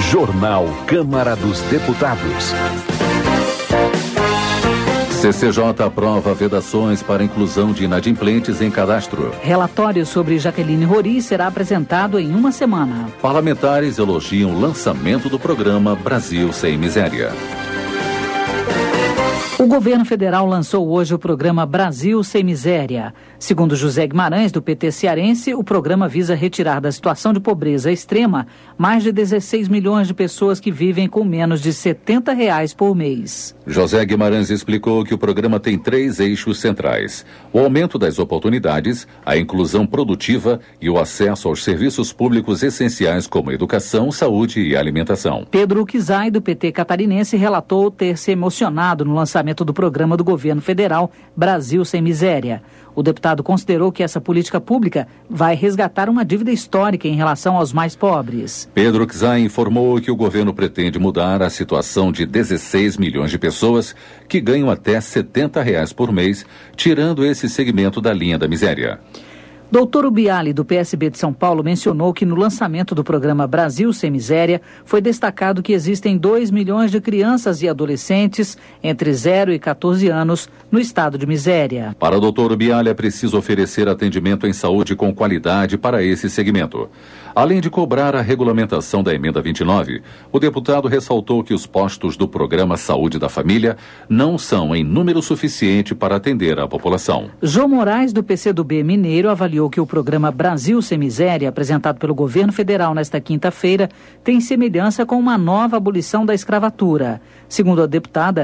Jornal Câmara dos Deputados. CCJ aprova vedações para inclusão de inadimplentes em cadastro. Relatório sobre Jaqueline Rori será apresentado em uma semana. Parlamentares elogiam o lançamento do programa Brasil Sem Miséria. O governo federal lançou hoje o programa Brasil Sem Miséria. Segundo José Guimarães, do PT cearense, o programa visa retirar da situação de pobreza extrema mais de 16 milhões de pessoas que vivem com menos de R$70 por mês. José Guimarães explicou que o programa tem 3 eixos centrais: o aumento das oportunidades, a inclusão produtiva e o acesso aos serviços públicos essenciais como educação, saúde e alimentação. Pedro Kizai, do PT catarinense, relatou ter se emocionado no lançamento do programa do governo federal Brasil Sem Miséria. O deputado considerou que essa política pública vai resgatar uma dívida histórica em relação aos mais pobres. Pedro Kizai informou que o governo pretende mudar a situação de 16 milhões de pessoas que ganham até R$70 por mês, tirando esse segmento da linha da miséria. Doutor Ubiali, do PSB de São Paulo, mencionou que no lançamento do programa Brasil Sem Miséria foi destacado que existem 2 milhões de crianças e adolescentes entre 0 e 14 anos no estado de miséria. Para o doutor Ubiali, é preciso oferecer atendimento em saúde com qualidade para esse segmento. Além de cobrar a regulamentação da emenda 29, o deputado ressaltou que os postos do programa Saúde da Família não são em número suficiente para atender a população. João Moraes, do PCdoB Mineiro, avaliou que o programa Brasil Sem Miséria, apresentado pelo governo federal nesta quinta-feira, tem semelhança com uma nova abolição da escravatura. Segundo a deputada,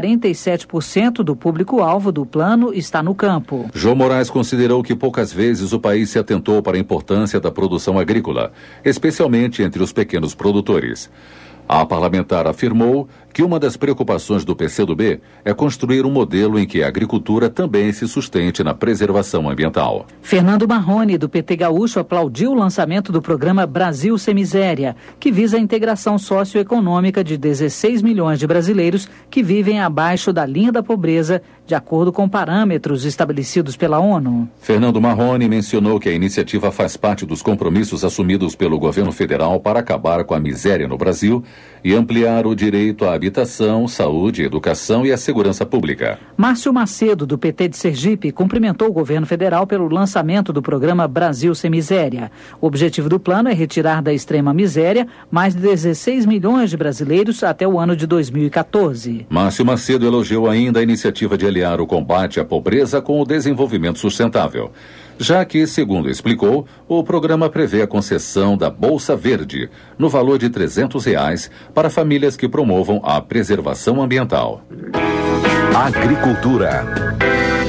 47% do público-alvo do plano está no campo. João Moraes considerou que poucas vezes o país se atentou para a importância da produção agrícola, especialmente entre os pequenos produtores. A parlamentar afirmou que uma das preocupações do PCdoB é construir um modelo em que a agricultura também se sustente na preservação ambiental. Fernando Marrone, do PT Gaúcho, aplaudiu o lançamento do programa Brasil Sem Miséria, que visa a integração socioeconômica de 16 milhões de brasileiros que vivem abaixo da linha da pobreza, de acordo com parâmetros estabelecidos pela ONU. Fernando Marrone mencionou que a iniciativa faz parte dos compromissos assumidos pelo governo federal para acabar com a miséria no Brasil e ampliar o direito à habitação, saúde, educação e à segurança pública. Márcio Macedo, do PT de Sergipe, cumprimentou o governo federal pelo lançamento do programa Brasil Sem Miséria. O objetivo do plano é retirar da extrema miséria mais de 16 milhões de brasileiros até o ano de 2014. Márcio Macedo elogiou ainda a iniciativa de aliar o combate à pobreza com o desenvolvimento sustentável, já que, segundo explicou, o programa prevê a concessão da Bolsa Verde, no valor de R$300, para famílias que promovam a preservação ambiental. Agricultura.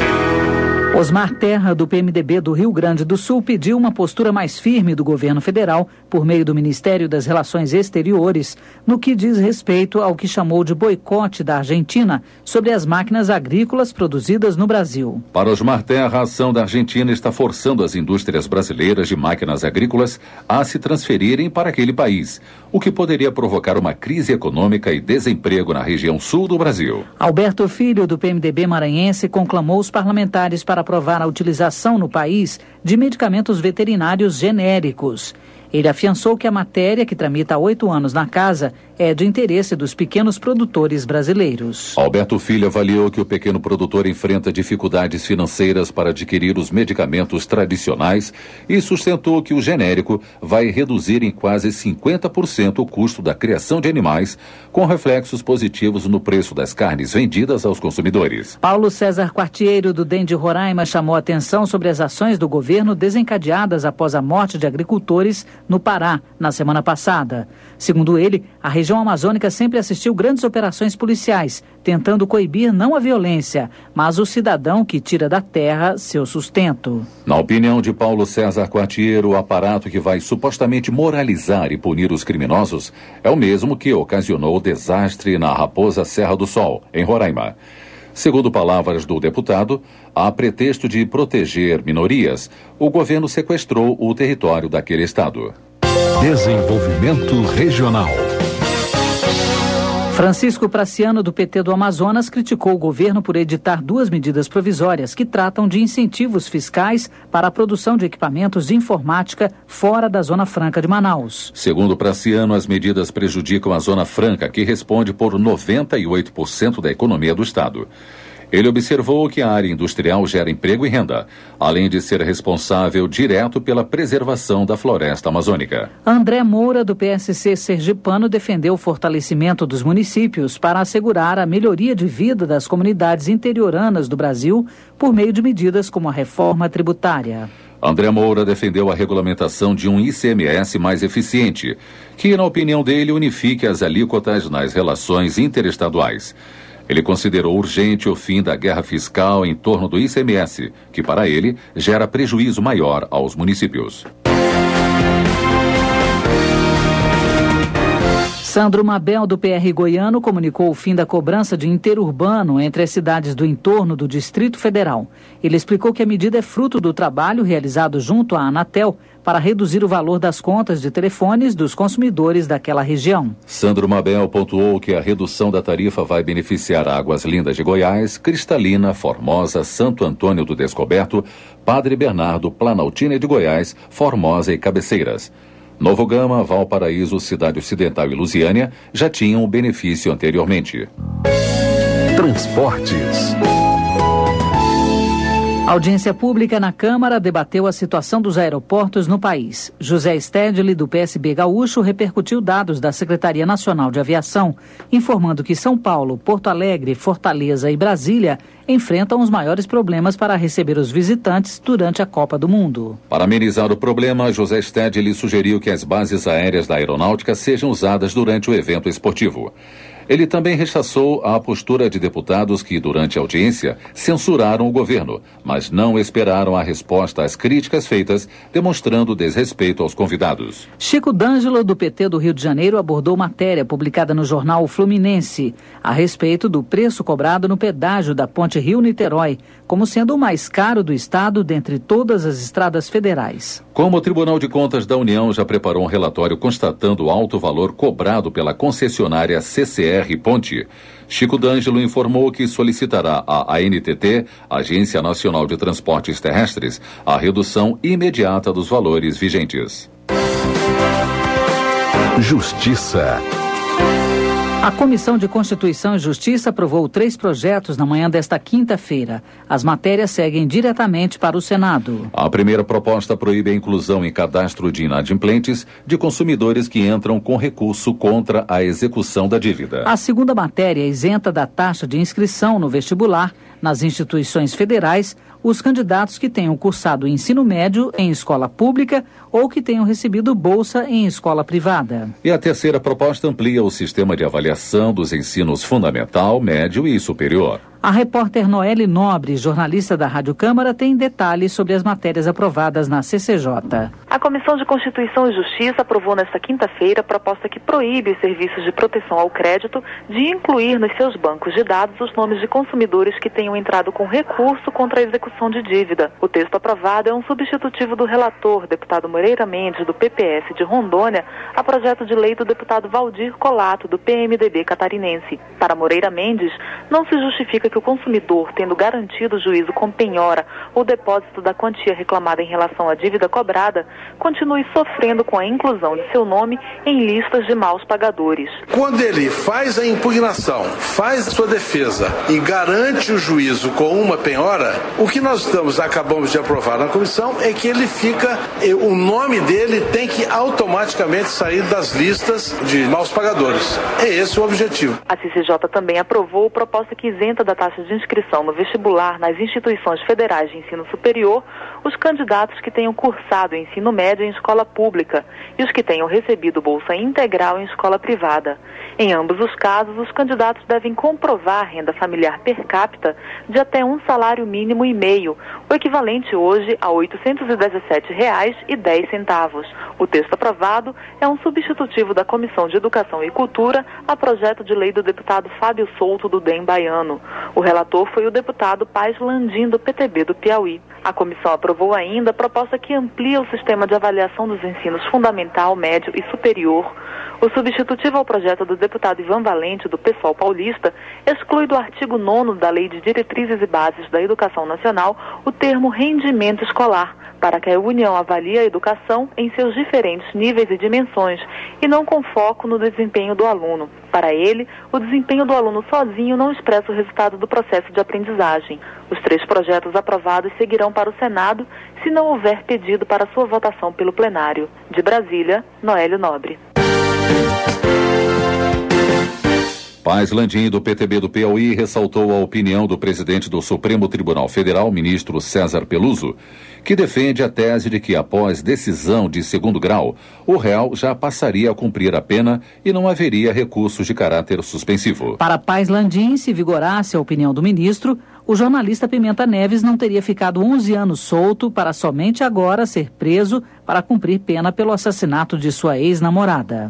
Osmar Terra, do PMDB do Rio Grande do Sul, pediu uma postura mais firme do governo federal, por meio do Ministério das Relações Exteriores, no que diz respeito ao que chamou de boicote da Argentina sobre as máquinas agrícolas produzidas no Brasil. Para Osmar Terra, a ação da Argentina está forçando as indústrias brasileiras de máquinas agrícolas a se transferirem para aquele país, o que poderia provocar uma crise econômica e desemprego na região sul do Brasil. Alberto Filho, do PMDB maranhense, conclamou os parlamentares para aprovar a utilização no país de medicamentos veterinários genéricos. Ele afiançou que a matéria, que tramita há 8 anos na casa, é de interesse dos pequenos produtores brasileiros. Alberto Filho avaliou que o pequeno produtor enfrenta dificuldades financeiras para adquirir os medicamentos tradicionais e sustentou que o genérico vai reduzir em quase 50% o custo da criação de animais, com reflexos positivos no preço das carnes vendidas aos consumidores. Paulo César Quartiero, do DEM de Roraima, chamou a atenção sobre as ações do governo desencadeadas após a morte de agricultores no Pará, na semana passada. Segundo ele, a região amazônica sempre assistiu grandes operações policiais, tentando coibir não a violência, mas o cidadão que tira da terra seu sustento. Na opinião de Paulo César Quartiero, o aparato que vai supostamente moralizar e punir os criminosos é o mesmo que ocasionou o desastre na Raposa Serra do Sol, em Roraima. Segundo palavras do deputado, a pretexto de proteger minorias, o governo sequestrou o território daquele estado. Desenvolvimento regional. Francisco Praciano, do PT do Amazonas, criticou o governo por editar 2 medidas provisórias que tratam de incentivos fiscais para a produção de equipamentos de informática fora da Zona Franca de Manaus. Segundo Praciano, as medidas prejudicam a Zona Franca, que responde por 98% da economia do estado. Ele observou que a área industrial gera emprego e renda, além de ser responsável direto pela preservação da floresta amazônica. André Moura, do PSC sergipano, defendeu o fortalecimento dos municípios para assegurar a melhoria de vida das comunidades interioranas do Brasil por meio de medidas como a reforma tributária. André Moura defendeu a regulamentação de um ICMS mais eficiente, que, na opinião dele, unifique as alíquotas nas relações interestaduais. Ele considerou urgente o fim da guerra fiscal em torno do ICMS, que para ele gera prejuízo maior aos municípios. Sandro Mabel, do PR goiano, comunicou o fim da cobrança de interurbano entre as cidades do entorno do Distrito Federal. Ele explicou que a medida é fruto do trabalho realizado junto à Anatel para reduzir o valor das contas de telefones dos consumidores daquela região. Sandro Mabel pontuou que a redução da tarifa vai beneficiar Águas Lindas de Goiás, Cristalina, Formosa, Santo Antônio do Descoberto, Padre Bernardo, Planaltina de Goiás, Formosa e Cabeceiras. Novo Gama, Valparaíso, Cidade Ocidental e Lusiânia já tinham o benefício anteriormente. Transportes. A audiência pública na Câmara debateu a situação dos aeroportos no país. José Stedley, do PSB gaúcho, repercutiu dados da Secretaria Nacional de Aviação, informando que São Paulo, Porto Alegre, Fortaleza e Brasília enfrentam os maiores problemas para receber os visitantes durante a Copa do Mundo. Para amenizar o problema, José Stedley sugeriu que as bases aéreas da aeronáutica sejam usadas durante o evento esportivo. Ele também rechaçou a postura de deputados que, durante a audiência, censuraram o governo, mas não esperaram a resposta às críticas feitas, demonstrando desrespeito aos convidados. Chico D'Angelo, do PT do Rio de Janeiro, abordou matéria publicada no jornal O Fluminense a respeito do preço cobrado no pedágio da Ponte Rio-Niterói, como sendo o mais caro do estado dentre todas as estradas federais. Como o Tribunal de Contas da União já preparou um relatório constatando o alto valor cobrado pela concessionária CCR Ponte, Chico D'Angelo informou que solicitará à ANTT, Agência Nacional de Transportes Terrestres, a redução imediata dos valores vigentes. Justiça. A Comissão de Constituição e Justiça aprovou 3 projetos na manhã desta quinta-feira. As matérias seguem diretamente para o Senado. A primeira proposta proíbe a inclusão em cadastro de inadimplentes de consumidores que entram com recurso contra a execução da dívida. A segunda matéria isenta da taxa de inscrição no vestibular nas instituições federais os candidatos que tenham cursado o ensino médio em escola pública ou que tenham recebido bolsa em escola privada. E a terceira proposta amplia o sistema de avaliação dos ensinos fundamental, médio e superior. A repórter Noelle Nobre, jornalista da Rádio Câmara, tem detalhes sobre as matérias aprovadas na CCJ. A Comissão de Constituição e Justiça aprovou nesta quinta-feira a proposta que proíbe os serviços de proteção ao crédito de incluir nos seus bancos de dados os nomes de consumidores que tenham entrado com recurso contra a execução de dívida. O texto aprovado é um substitutivo do relator, deputado Moreira Mendes, do PPS de Rondônia, a projeto de lei do deputado Valdir Colato, do PMDB catarinense. Para Moreira Mendes, não se justifica que o consumidor, tendo garantido o juízo com penhora ou depósito da quantia reclamada em relação à dívida cobrada, continue sofrendo com a inclusão de seu nome em listas de maus pagadores. Quando ele faz a impugnação, faz a sua defesa e garante o juízo com uma penhora, o que nós acabamos de aprovar na comissão é que ele fica, o nome dele tem que automaticamente sair das listas de maus pagadores. É esse o objetivo. A CCJ também aprovou proposta que isenta da taxa de inscrição no vestibular nas instituições federais de ensino superior os candidatos que tenham cursado o ensino médio em escola pública e os que tenham recebido bolsa integral em escola privada. Em ambos os casos, os candidatos devem comprovar a renda familiar per capita de até um salário mínimo e meio, o equivalente hoje a R$ 817,10. O texto aprovado é um substitutivo da Comissão de Educação e Cultura a projeto de lei do deputado Fábio Souto, do DEM baiano. O relator foi o deputado Paz Landim, do PTB do Piauí. A comissão aprovou ainda a proposta que amplia o sistema de avaliação dos ensinos fundamental, médio e superior. O substitutivo ao projeto do deputado Ivan Valente, do PSOL paulista, exclui do artigo 9º da Lei de Diretrizes e Bases da Educação Nacional o termo rendimento escolar, para que a União avalie a educação em seus diferentes níveis e dimensões, e não com foco no desempenho do aluno. Para ele, o desempenho do aluno sozinho não expressa o resultado do processo de aprendizagem. Os 3 projetos aprovados seguirão para o Senado, se não houver pedido para sua votação pelo plenário. De Brasília, Noélio Nobre. Paz Landim, do PTB do Piauí, ressaltou a opinião do presidente do Supremo Tribunal Federal, ministro César Peluso, que defende a tese de que, após decisão de segundo grau, o réu já passaria a cumprir a pena e não haveria recursos de caráter suspensivo. Para Paz Landim, se vigorasse a opinião do ministro, o jornalista Pimenta Neves não teria ficado 11 anos solto para somente agora ser preso para cumprir pena pelo assassinato de sua ex-namorada.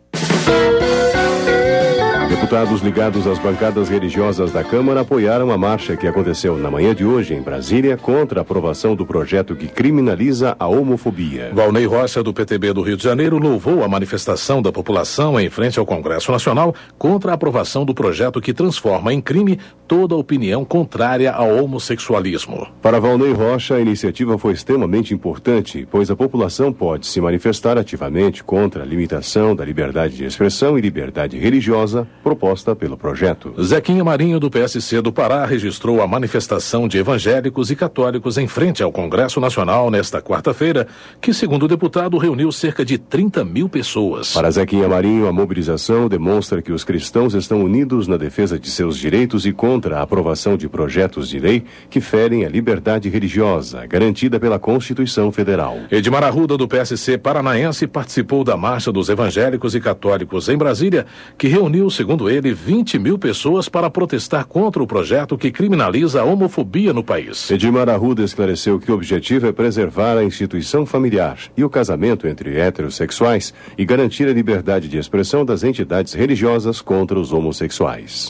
Deputados ligados às bancadas religiosas da Câmara apoiaram a marcha que aconteceu na manhã de hoje em Brasília contra a aprovação do projeto que criminaliza a homofobia. Valnei Rocha, do PTB do Rio de Janeiro, louvou a manifestação da população em frente ao Congresso Nacional contra a aprovação do projeto que transforma em crime toda opinião contrária ao homossexualismo. Para Valnei Rocha, a iniciativa foi extremamente importante, pois a população pode se manifestar ativamente contra a limitação da liberdade de expressão e liberdade religiosa proposta pelo projeto. Zequinha Marinho, do PSC do Pará, registrou a manifestação de evangélicos e católicos em frente ao Congresso Nacional nesta quarta-feira, que, segundo o deputado, reuniu cerca de 30 mil pessoas. Para Zequinha Marinho, a mobilização demonstra que os cristãos estão unidos na defesa de seus direitos e contra a aprovação de projetos de lei que ferem a liberdade religiosa, garantida pela Constituição Federal. Edmar Arruda, do PSC paranaense, participou da Marcha dos Evangélicos e Católicos em Brasília, que reuniu, segundo ele, 20 mil pessoas para protestar contra o projeto que criminaliza a homofobia no país. Edmar Arruda esclareceu que o objetivo é preservar a instituição familiar e o casamento entre heterossexuais e garantir a liberdade de expressão das entidades religiosas contra os homossexuais.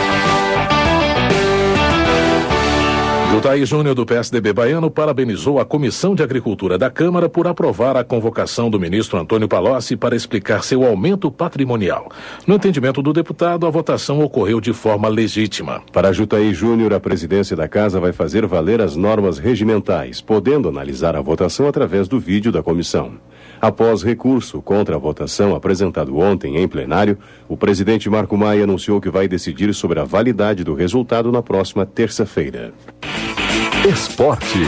Jutaí Júnior, do PSDB baiano, parabenizou a Comissão de Agricultura da Câmara por aprovar a convocação do ministro Antônio Palocci para explicar seu aumento patrimonial. No entendimento do deputado, a votação ocorreu de forma legítima. Para Jutaí Júnior, a presidência da Casa vai fazer valer as normas regimentais, podendo analisar a votação através do vídeo da comissão. Após recurso contra a votação apresentado ontem em plenário, o presidente Marco Maia anunciou que vai decidir sobre a validade do resultado na próxima terça-feira. Esporte.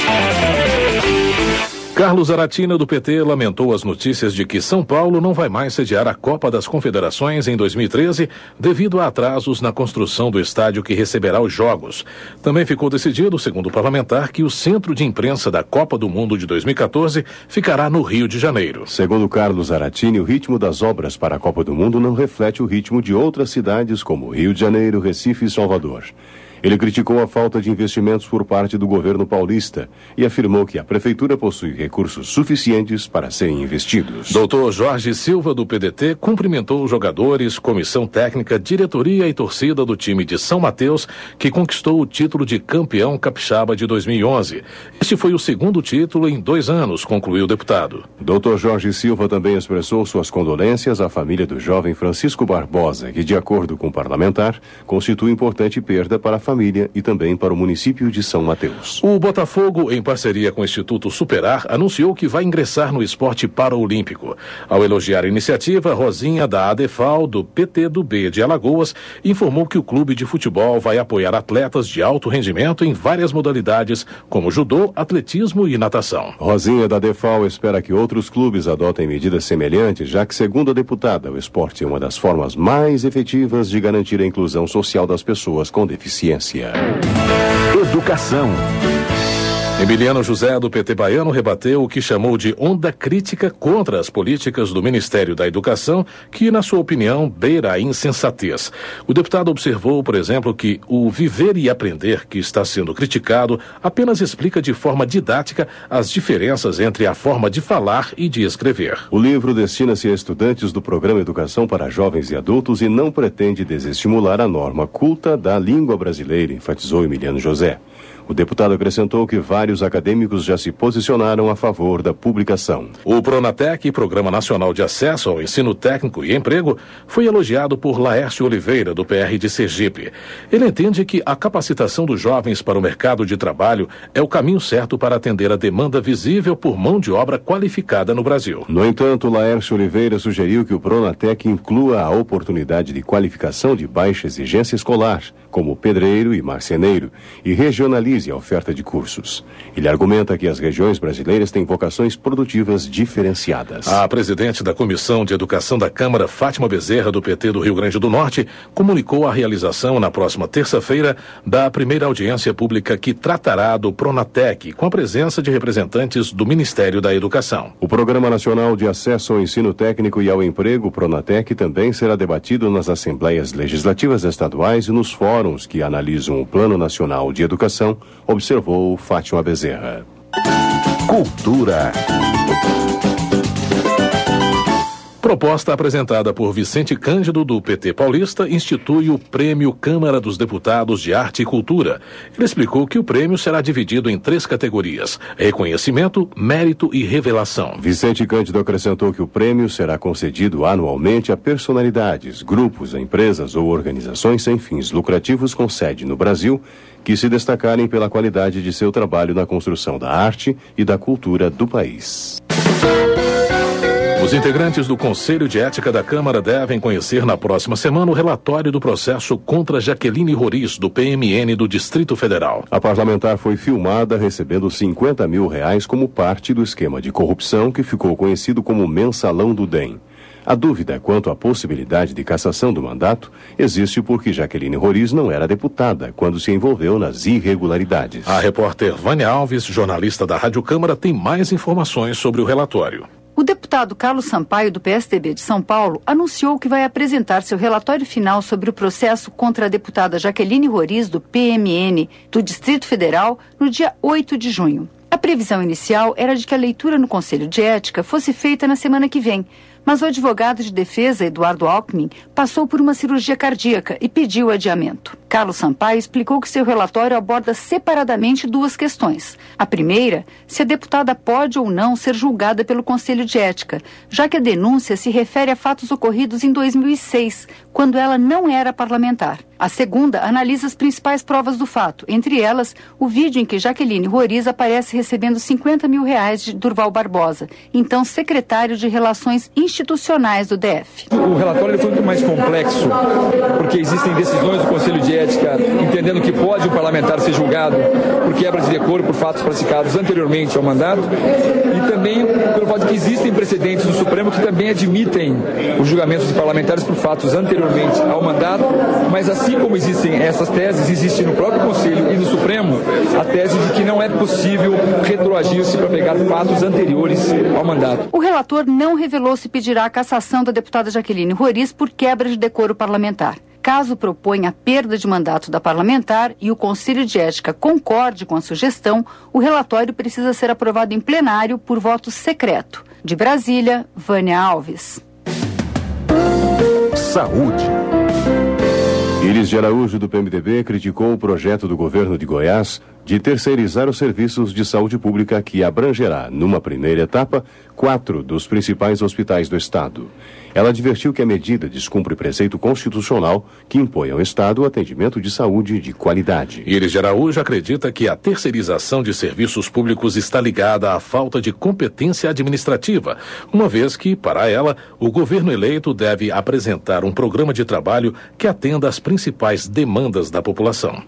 Carlos Aratina, do PT, lamentou as notícias de que São Paulo não vai mais sediar a Copa das Confederações em 2013 devido a atrasos na construção do estádio que receberá os jogos. Também ficou decidido, segundo o parlamentar, que o centro de imprensa da Copa do Mundo de 2014 ficará no Rio de Janeiro. Segundo Carlos Aratini, o ritmo das obras para a Copa do Mundo não reflete o ritmo de outras cidades como Rio de Janeiro, Recife e Salvador. Ele criticou a falta de investimentos por parte do governo paulista e afirmou que a prefeitura possui recursos suficientes para serem investidos. Doutor Jorge Silva, do PDT, cumprimentou os jogadores, comissão técnica, diretoria e torcida do time de São Mateus, que conquistou o título de campeão capixaba de 2011. Este foi o segundo título em 2 anos, concluiu o deputado. Doutor Jorge Silva também expressou suas condolências à família do jovem Francisco Barbosa, que, de acordo com o parlamentar, constitui importante perda para a família e também para o município de São Mateus. O Botafogo, em parceria com o Instituto Superar, anunciou que vai ingressar no esporte paraolímpico. Ao elogiar a iniciativa, Rosinha, da ADEFAL, do PT do B de Alagoas, informou que o clube de futebol vai apoiar atletas de alto rendimento em várias modalidades, como judô, atletismo e natação. Rosinha, da ADEFAL, espera que outros clubes adotem medidas semelhantes, já que, segundo a deputada, o esporte é uma das formas mais efetivas de garantir a inclusão social das pessoas com deficiência. Educação. Emiliano José, do PT baiano, rebateu o que chamou de onda crítica contra as políticas do Ministério da Educação, que, na sua opinião, beira a insensatez. O deputado observou, por exemplo, que o viver e aprender que está sendo criticado apenas explica de forma didática as diferenças entre a forma de falar e de escrever. O livro destina-se a estudantes do Programa Educação para Jovens e Adultos e não pretende desestimular a norma culta da língua brasileira, enfatizou Emiliano José. O deputado acrescentou que vários acadêmicos já se posicionaram a favor da publicação. O Pronatec, Programa Nacional de Acesso ao Ensino Técnico e Emprego, foi elogiado por Laércio Oliveira, do PR de Sergipe. Ele entende que a capacitação dos jovens para o mercado de trabalho é o caminho certo para atender a demanda visível por mão de obra qualificada no Brasil. No entanto, Laércio Oliveira sugeriu que o Pronatec inclua a oportunidade de qualificação de baixa exigência escolar, como pedreiro e marceneiro, e regionalize a oferta de cursos. Ele argumenta que as regiões brasileiras têm vocações produtivas diferenciadas. A presidente da Comissão de Educação da Câmara, Fátima Bezerra, do PT do Rio Grande do Norte, comunicou a realização na próxima terça-feira da primeira audiência pública que tratará do Pronatec, com a presença de representantes do Ministério da Educação. O Programa Nacional de Acesso ao Ensino Técnico e ao Emprego, Pronatec, também será debatido nas Assembleias Legislativas Estaduais e nos fóruns que analisam o Plano Nacional de Educação, observou Fátima Bezerra. Cultura. Proposta apresentada por Vicente Cândido, do PT paulista, institui o Prêmio Câmara dos Deputados de Arte e Cultura. Ele explicou que o prêmio será dividido em 3 categorias: reconhecimento, mérito e revelação. Vicente Cândido acrescentou que o prêmio será concedido anualmente a personalidades, grupos, empresas ou organizações sem fins lucrativos com sede no Brasil que se destacarem pela qualidade de seu trabalho na construção da arte e da cultura do país. Os integrantes do Conselho de Ética da Câmara devem conhecer na próxima semana o relatório do processo contra Jaqueline Roriz, do PMN do Distrito Federal. A parlamentar foi filmada recebendo R$50 mil como parte do esquema de corrupção que ficou conhecido como Mensalão do DEM. A dúvida quanto à possibilidade de cassação do mandato existe porque Jaqueline Roriz não era deputada quando se envolveu nas irregularidades. A repórter Vânia Alves, jornalista da Rádio Câmara, tem mais informações sobre o relatório. O deputado Carlos Sampaio, do PSDB de São Paulo, anunciou que vai apresentar seu relatório final sobre o processo contra a deputada Jaqueline Roriz, do PMN, do Distrito Federal, no dia 8 de junho. A previsão inicial era de que a leitura no Conselho de Ética fosse feita na semana que vem, mas o advogado de defesa, Eduardo Alckmin, passou por uma cirurgia cardíaca e pediu adiamento. Carlos Sampaio explicou que seu relatório aborda separadamente 2 questões. A primeira, se a deputada pode ou não ser julgada pelo Conselho de Ética, já que a denúncia se refere a fatos ocorridos em 2006, quando ela não era parlamentar. A segunda analisa as principais provas do fato, entre elas o vídeo em que Jaqueline Roriz aparece recebendo R$50 mil de Durval Barbosa, então secretário de Relações Institucionais do DF. O relatório foi muito mais complexo, porque existem decisões do Conselho de Ética entendendo que pode um parlamentar ser julgado por quebra de decoro por fatos praticados anteriormente ao mandato, e também pelo fato de que existem precedentes do Supremo que também admitem os julgamentos de parlamentares por fatos anteriormente ao mandato, mas assim como existem essas teses, existe no próprio Conselho e no Supremo a tese de que não é possível retroagir-se para pegar fatos anteriores ao mandato. O relator não revelou se pedirá a cassação da deputada Jaqueline Roriz por quebra de decoro parlamentar. Caso proponha a perda de mandato da parlamentar e o Conselho de Ética concorde com a sugestão, o relatório precisa ser aprovado em plenário por voto secreto. De Brasília, Vânia Alves. Saúde. Iris de Araújo, do PMDB, criticou o projeto do governo de Goiás de terceirizar os serviços de saúde pública que abrangerá, numa primeira etapa, 4 dos principais hospitais do estado. Ela advertiu que a medida descumpre preceito constitucional que impõe ao Estado o atendimento de saúde de qualidade. Iris de Araújo acredita que a terceirização de serviços públicos está ligada à falta de competência administrativa, uma vez que, para ela, o governo eleito deve apresentar um programa de trabalho que atenda às principais demandas da população.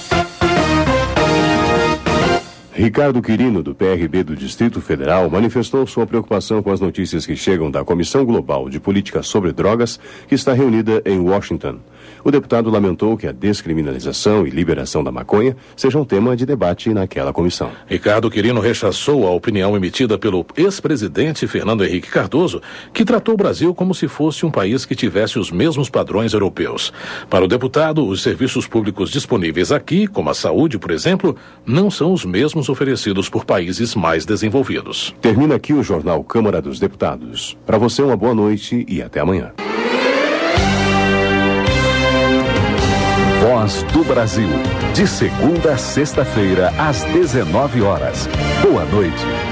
Ricardo Quirino, do PRB do Distrito Federal, manifestou sua preocupação com as notícias que chegam da Comissão Global de Política sobre Drogas, que está reunida em Washington. O deputado lamentou que a descriminalização e liberação da maconha sejam tema de debate naquela comissão. Ricardo Quirino rechaçou a opinião emitida pelo ex-presidente Fernando Henrique Cardoso, que tratou o Brasil como se fosse um país que tivesse os mesmos padrões europeus. Para o deputado, os serviços públicos disponíveis aqui, como a saúde, por exemplo, não são os mesmos oferecidos por países mais desenvolvidos. Termina aqui o Jornal Câmara dos Deputados. Para você, uma boa noite e até amanhã. Voz Voz do Brasil. De segunda a sexta-feira, às 19 horas. Boa noite.